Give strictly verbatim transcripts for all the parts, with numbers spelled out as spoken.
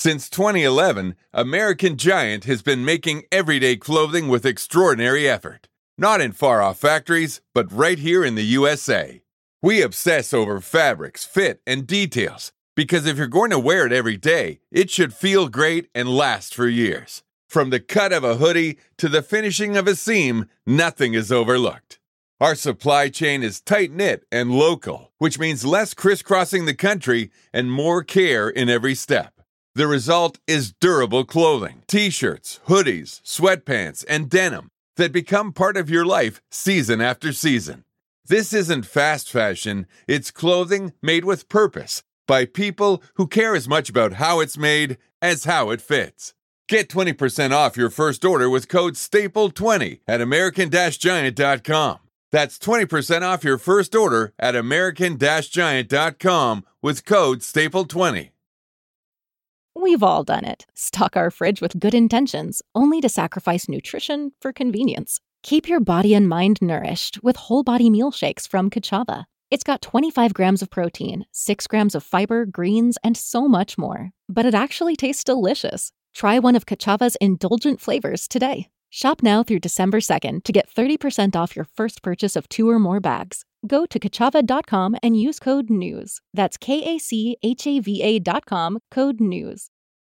Since twenty eleven, American Giant has been making everyday clothing with extraordinary effort. Not in far-off factories, but right here in the U S A. We obsess over fabrics, fit, and details, because if you're going to wear it every day, it should feel great and last for years. From the cut of a hoodie to the finishing of a seam, nothing is overlooked. Our supply chain is tight-knit and local, which means less crisscrossing the country and more care in every step. The result is durable clothing, t-shirts, hoodies, sweatpants, and denim that become part of your life season after season. This isn't fast fashion, it's clothing made with purpose by people who care as much about how it's made as how it fits. Get twenty percent off your first order with code staple twenty at american giant dot com. That's twenty percent off your first order at american giant dot com with code staple twenty. We've all done it. Stock our fridge with good intentions, only to sacrifice nutrition for convenience. Keep your body and mind nourished with whole body meal shakes from Kachava. It's got twenty-five grams of protein, six grams of fiber, greens, and so much more. But it actually tastes delicious. Try one of Kachava's indulgent flavors today. Shop now through December second to get thirty percent off your first purchase of two or more bags. Go to kachava dot com and use code NEWS. That's K A C H A V A dot com, code NEWS.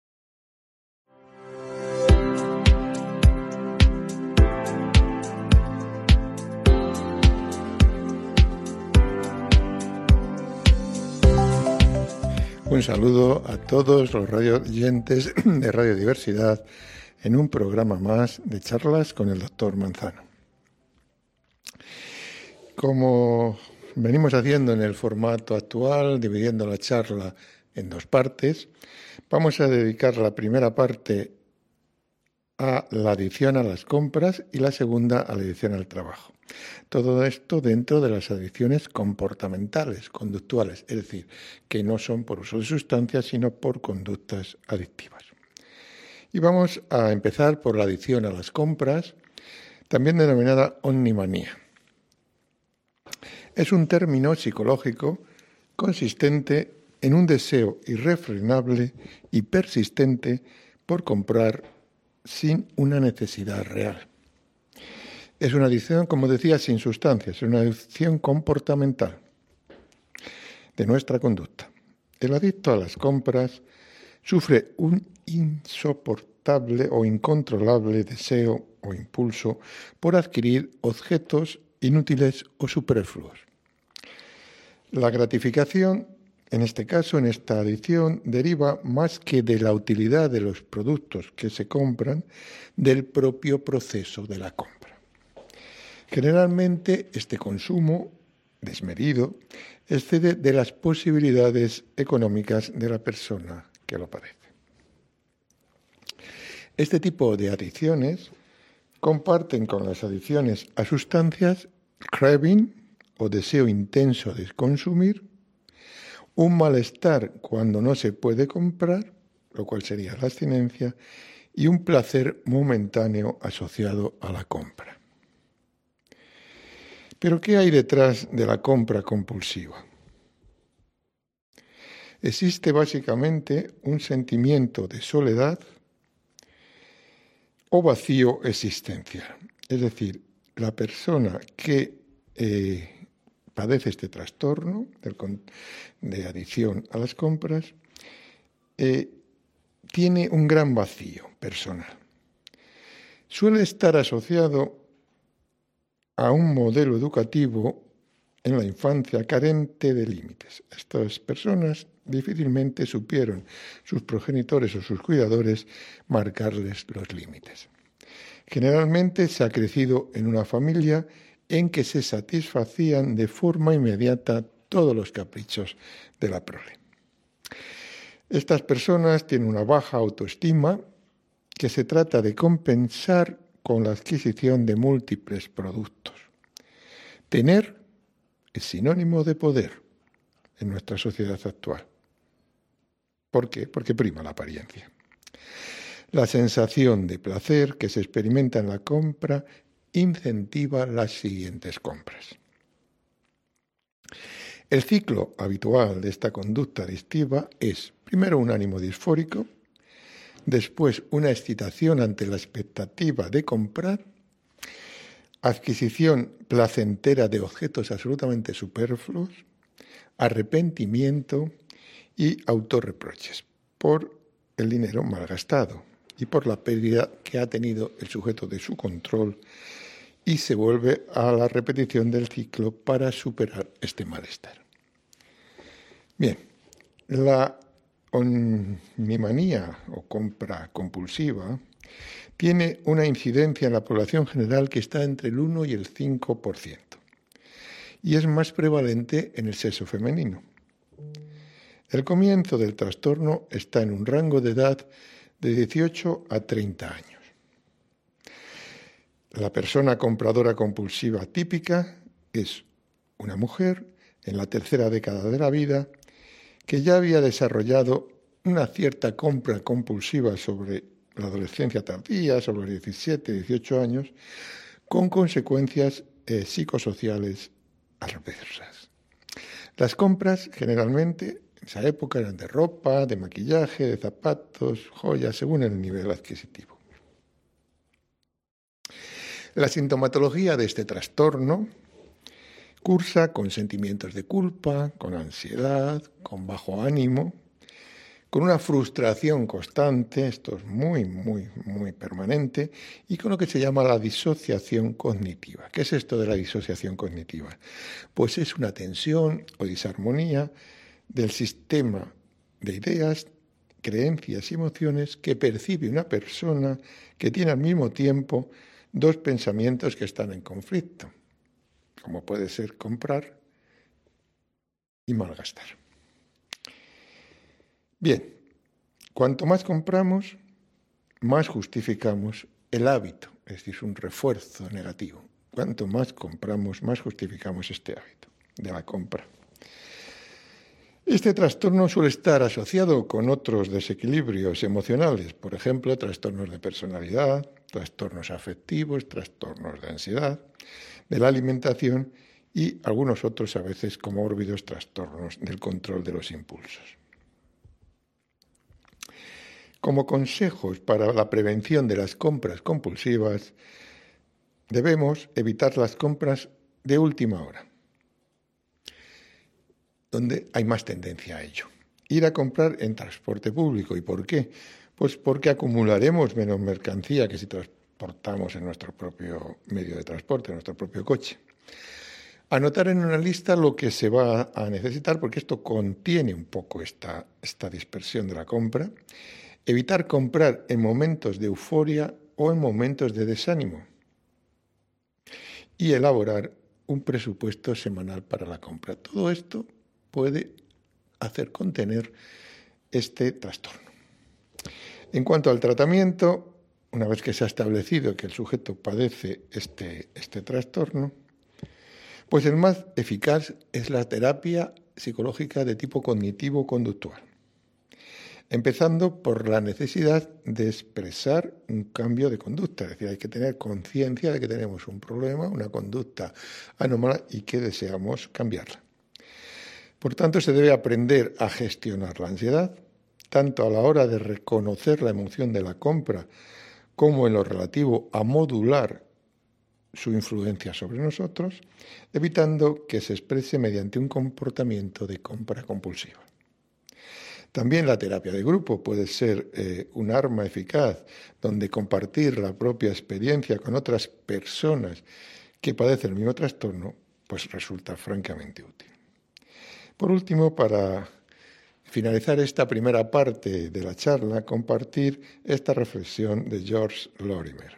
Un saludo a todos los radio oyentes de Radio Diversidad en un programa más de charlas con el doctor Manzano. Como venimos haciendo en el formato actual, dividiendo la charla en dos partes, vamos a dedicar la primera parte a la adicción a las compras y la segunda a la adicción al trabajo. Todo esto dentro de las adicciones comportamentales, conductuales, es decir, que no son por uso de sustancias, sino por conductas adictivas. Y vamos a empezar por la adicción a las compras, también denominada omnimanía. Es un término psicológico consistente en un deseo irrefrenable y persistente por comprar sin una necesidad real. Es una adicción, como decía, sin sustancias, es una adicción comportamental de nuestra conducta. El adicto a las compras sufre un insoportable o incontrolable deseo o impulso por adquirir objetos inútiles o superfluos. La gratificación, en este caso, en esta adicción, deriva más que de la utilidad de los productos que se compran, del propio proceso de la compra. Generalmente, este consumo desmedido excede de las posibilidades económicas de la persona que lo padece. Este tipo de adicciones comparten con las adicciones a sustancias craving o deseo intenso de consumir, un malestar cuando no se puede comprar, lo cual sería la abstinencia, y un placer momentáneo asociado a la compra. ¿Pero qué hay detrás de la compra compulsiva? Existe básicamente un sentimiento de soledad o vacío existencial. Es decir, la persona que eh, padece este trastorno del, de adicción a las compras eh, tiene un gran vacío personal. Suele estar asociado a un modelo educativo en la infancia carente de límites. Estas personas difícilmente supieron sus progenitores o sus cuidadores marcarles los límites. Generalmente se ha crecido en una familia en que se satisfacían de forma inmediata todos los caprichos de la prole. Estas personas tienen una baja autoestima que se trata de compensar con la adquisición de múltiples productos. Tener es sinónimo de poder en nuestra sociedad actual. ¿Por qué? Porque prima la apariencia. La sensación de placer que se experimenta en la compra incentiva las siguientes compras. El ciclo habitual de esta conducta adictiva es, primero, un ánimo disfórico, después una excitación ante la expectativa de comprar, adquisición placentera de objetos absolutamente superfluos, arrepentimiento y autorreproches por el dinero malgastado y por la pérdida que ha tenido el sujeto de su control, y se vuelve a la repetición del ciclo para superar este malestar. Bien, la omnimanía o compra compulsiva tiene una incidencia en la población general que está entre el uno y el cinco por ciento y es más prevalente en el sexo femenino. El comienzo del trastorno está en un rango de edad de dieciocho a treinta años. La persona compradora compulsiva típica es una mujer en la tercera década de la vida que ya había desarrollado una cierta compra compulsiva sobre la adolescencia tardía, sobre los diecisiete, dieciocho años, con consecuencias eh, psicosociales adversas. Las compras generalmente en esa época eran de ropa, de maquillaje, de zapatos, joyas, según el nivel adquisitivo. La sintomatología de este trastorno cursa con sentimientos de culpa, con ansiedad, con bajo ánimo, con una frustración constante, esto es muy, muy, muy permanente, y con lo que se llama la disociación cognitiva. ¿Qué es esto de la disociación cognitiva? Pues es una tensión o disarmonía del sistema de ideas, creencias y emociones que percibe una persona que tiene al mismo tiempo dos pensamientos que están en conflicto, como puede ser comprar y malgastar. Bien, cuanto más compramos, más justificamos el hábito, es decir, un refuerzo negativo. Cuanto más compramos, más justificamos este hábito de la compra. Este trastorno suele estar asociado con otros desequilibrios emocionales, por ejemplo, trastornos de personalidad, trastornos afectivos, trastornos de ansiedad, de la alimentación y algunos otros a veces comórbidos trastornos del control de los impulsos. Como consejos para la prevención de las compras compulsivas, debemos evitar las compras de última hora, donde hay más tendencia a ello. Ir a comprar en transporte público. ¿Y por qué? Pues porque acumularemos menos mercancía que si transportamos en nuestro propio medio de transporte, en nuestro propio coche. Anotar en una lista lo que se va a necesitar, porque esto contiene un poco esta, esta dispersión de la compra. Evitar comprar en momentos de euforia o en momentos de desánimo. Y elaborar un presupuesto semanal para la compra. Todo esto puede hacer contener este trastorno. En cuanto al tratamiento, una vez que se ha establecido que el sujeto padece este, este trastorno, pues el más eficaz es la terapia psicológica de tipo cognitivo-conductual, empezando por la necesidad de expresar un cambio de conducta, es decir, hay que tener conciencia de que tenemos un problema, una conducta anómala y que deseamos cambiarla. Por tanto, se debe aprender a gestionar la ansiedad, tanto a la hora de reconocer la emoción de la compra como en lo relativo a modular su influencia sobre nosotros, evitando que se exprese mediante un comportamiento de compra compulsiva. También la terapia de grupo puede ser eh, un arma eficaz donde compartir la propia experiencia con otras personas que padecen el mismo trastorno, pues resulta francamente útil. Por último, para finalizar esta primera parte de la charla, compartir esta reflexión de George Lorimer.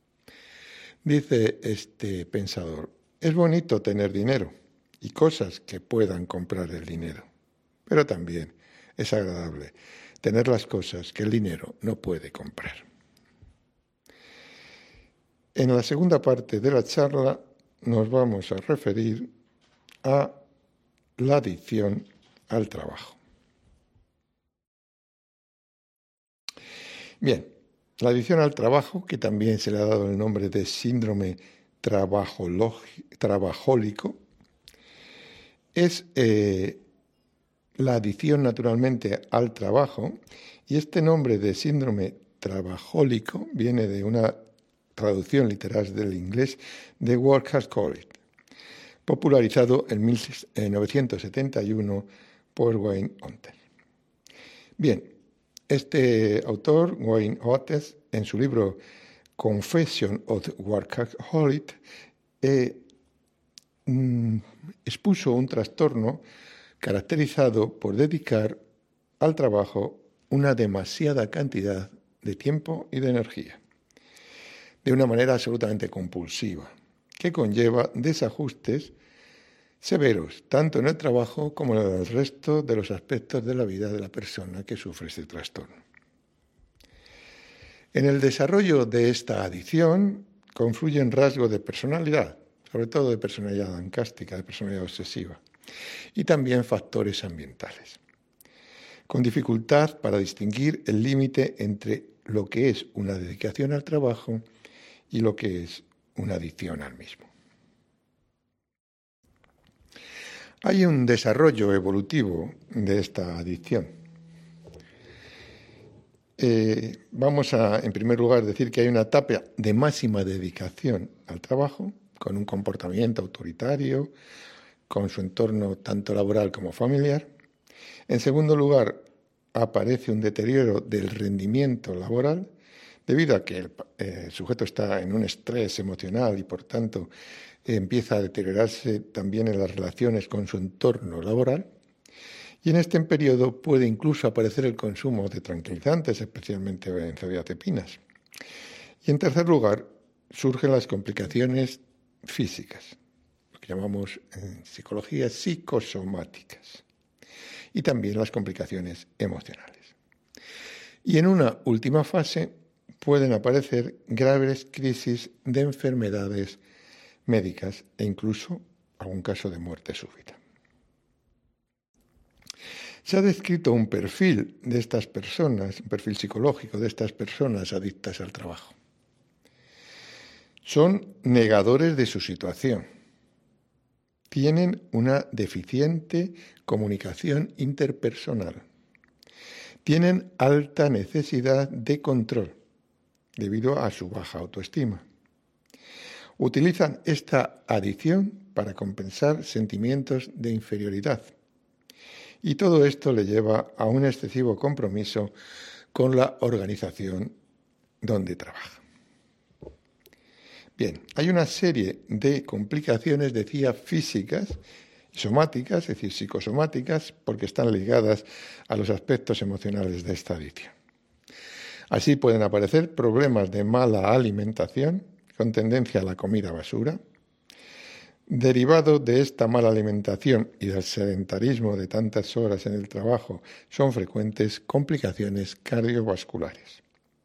Dice este pensador: es bonito tener dinero y cosas que puedan comprar el dinero, pero también es agradable tener las cosas que el dinero no puede comprar. En la segunda parte de la charla nos vamos a referir a la adicción al trabajo. Bien, la adicción al trabajo, que también se le ha dado el nombre de síndrome trabajólico, es eh, la adicción naturalmente al trabajo, y este nombre de síndrome trabajólico viene de una traducción literal del inglés de workaholic, popularizado en mil novecientos setenta y uno por Wayne Oates. Bien, este autor, Wayne Oates, en su libro Confession of the Workaholic, eh, mm, expuso un trastorno caracterizado por dedicar al trabajo una demasiada cantidad de tiempo y de energía, de una manera absolutamente compulsiva, que conlleva desajustes severos, tanto en el trabajo como en el resto de los aspectos de la vida de la persona que sufre este trastorno. En el desarrollo de esta adicción confluyen rasgos de personalidad, sobre todo de personalidad ancástica, de personalidad obsesiva, y también factores ambientales, con dificultad para distinguir el límite entre lo que es una dedicación al trabajo y lo que es una adicción al mismo. Hay un desarrollo evolutivo de esta adicción. Eh, vamos a, en primer lugar, decir que hay una etapa de máxima dedicación al trabajo, con un comportamiento autoritario, con su entorno tanto laboral como familiar. En segundo lugar, aparece un deterioro del rendimiento laboral, debido a que el eh, sujeto está en un estrés emocional y, por tanto, eh, empieza a deteriorarse también en las relaciones con su entorno laboral. Y en este periodo puede incluso aparecer el consumo de tranquilizantes, especialmente benzodiazepinas. Y en tercer lugar, surgen las complicaciones físicas, lo que llamamos en psicología psicosomáticas, y también las complicaciones emocionales. Y en una última fase pueden aparecer graves crisis de enfermedades médicas e incluso algún caso de muerte súbita. Se ha descrito un perfil de estas personas, un perfil psicológico de estas personas adictas al trabajo. Son negadores de su situación. Tienen una deficiente comunicación interpersonal. Tienen alta necesidad de control debido a su baja autoestima. Utilizan esta adicción para compensar sentimientos de inferioridad. Y todo esto le lleva a un excesivo compromiso con la organización donde trabaja. Bien, hay una serie de complicaciones, decía, físicas, somáticas, es decir, psicosomáticas, porque están ligadas a los aspectos emocionales de esta adicción. Así pueden aparecer problemas de mala alimentación, con tendencia a la comida basura. Derivado de esta mala alimentación y del sedentarismo de tantas horas en el trabajo, son frecuentes complicaciones cardiovasculares.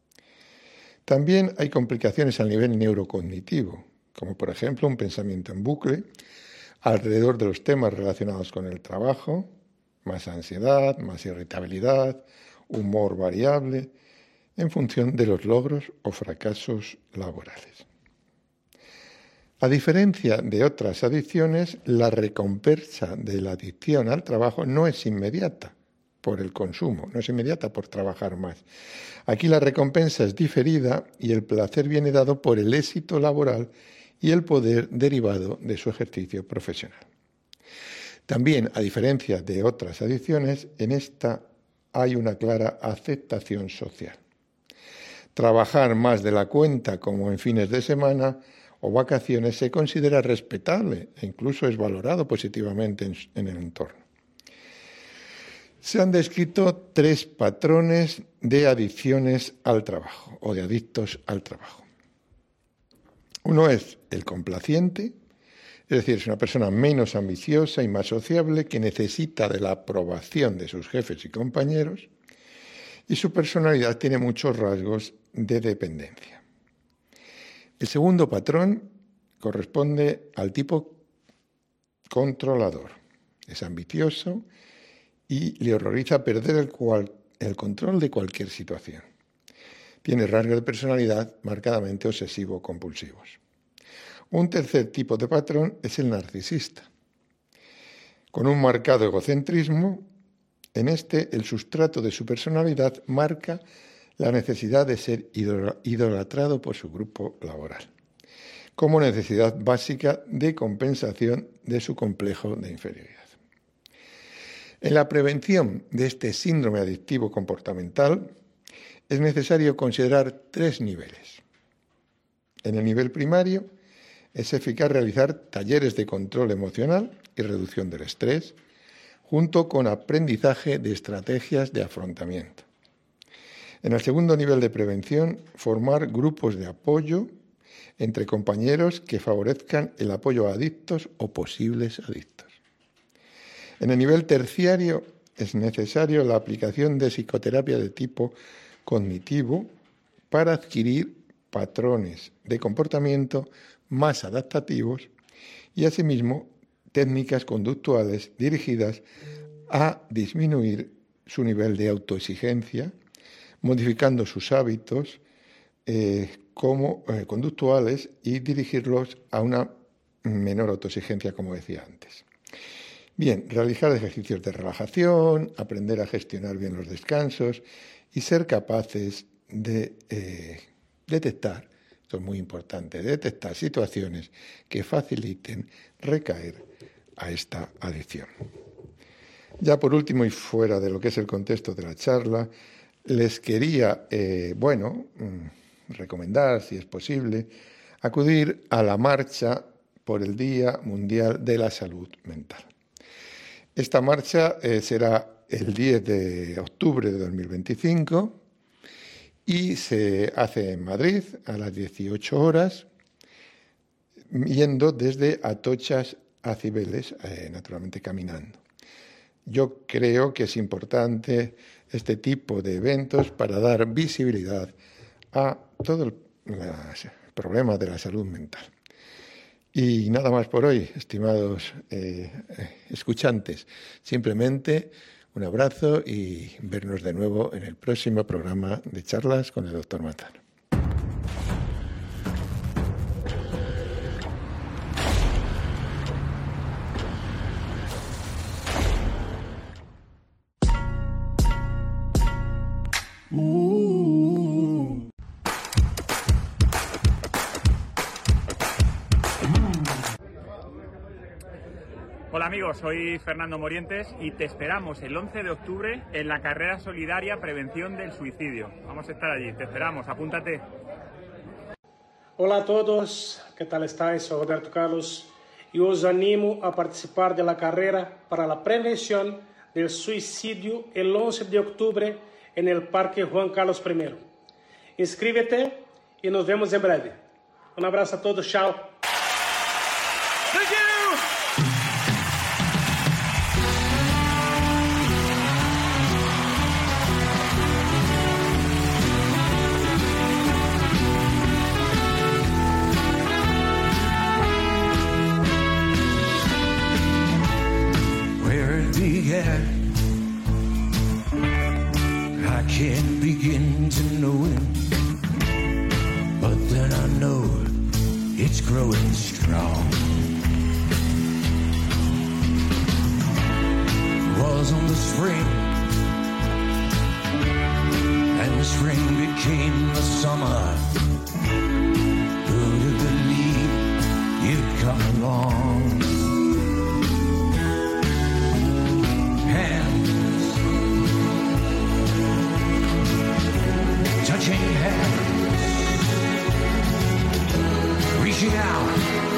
También hay complicaciones a nivel neurocognitivo, como por ejemplo un pensamiento en bucle alrededor de los temas relacionados con el trabajo, más ansiedad, más irritabilidad, humor variable, en función de los logros o fracasos laborales. A diferencia de otras adicciones, la recompensa de la adicción al trabajo no es inmediata por el consumo, no es inmediata por trabajar más. Aquí la recompensa es diferida y el placer viene dado por el éxito laboral y el poder derivado de su ejercicio profesional. También, a diferencia de otras adicciones, en esta hay una clara aceptación social. Trabajar más de la cuenta, como en fines de semana o vacaciones, se considera respetable e incluso es valorado positivamente en, en el entorno. Se han descrito tres patrones de adicciones al trabajo o de adictos al trabajo. Uno es el complaciente, es decir, es una persona menos ambiciosa y más sociable que necesita de la aprobación de sus jefes y compañeros, y su personalidad tiene muchos rasgos de dependencia. El segundo patrón corresponde al tipo controlador. Es ambicioso y le horroriza perder el, cual, el control de cualquier situación. Tiene rasgos de personalidad marcadamente obsesivo-compulsivos. Un tercer tipo de patrón es el narcisista, con un marcado egocentrismo En este, el sustrato de su personalidad marca la necesidad de ser idolatrado por su grupo laboral, como necesidad básica de compensación de su complejo de inferioridad. En la prevención de este síndrome adictivo comportamental es necesario considerar tres niveles. En el nivel primario es eficaz realizar talleres de control emocional y reducción del estrés, junto con aprendizaje de estrategias de afrontamiento. En el segundo nivel de prevención, formar grupos de apoyo entre compañeros que favorezcan el apoyo a adictos o posibles adictos. En el nivel terciario es necesario la aplicación de psicoterapia de tipo cognitivo para adquirir patrones de comportamiento más adaptativos y, asimismo, técnicas conductuales dirigidas a disminuir su nivel de autoexigencia, modificando sus hábitos eh, como eh, conductuales y dirigirlos a una menor autoexigencia, como decía antes. Bien, realizar ejercicios de relajación, aprender a gestionar bien los descansos y ser capaces de eh, detectar, esto es muy importante, detectar situaciones que faciliten recaer a esta adicción. Ya por último, y fuera de lo que es el contexto de la charla, les quería, eh, bueno, recomendar, si es posible, acudir a la marcha por el Día Mundial de la Salud Mental. Esta marcha eh, será el diez de octubre de dos mil veinticinco y se hace en Madrid a las dieciocho horas, yendo desde Atochas a Cibeles, eh, naturalmente caminando. Yo creo que es importante este tipo de eventos para dar visibilidad a todo el, el problema de la salud mental. Y nada más por hoy, estimados eh, escuchantes. Simplemente un abrazo y vernos de nuevo en el próximo programa de charlas con el doctor Manzano. Hola amigos, soy Fernando Morientes y te esperamos el once de octubre en la carrera solidaria Prevención del Suicidio. Vamos a estar allí, te esperamos, apúntate. Hola a todos, ¿qué tal estáis? Soy Roberto Carlos y os animo a participar de la carrera para la prevención del suicidio el once de octubre en el Parque Juan Carlos primero. Inscríbete y nos vemos en breve. Un abrazo a todos, chao. I can't begin to know it, but then I know it's growing strong. Was on the spring, and the spring became the summer. Who'd have believed you'd come along? Touching hands, reaching out.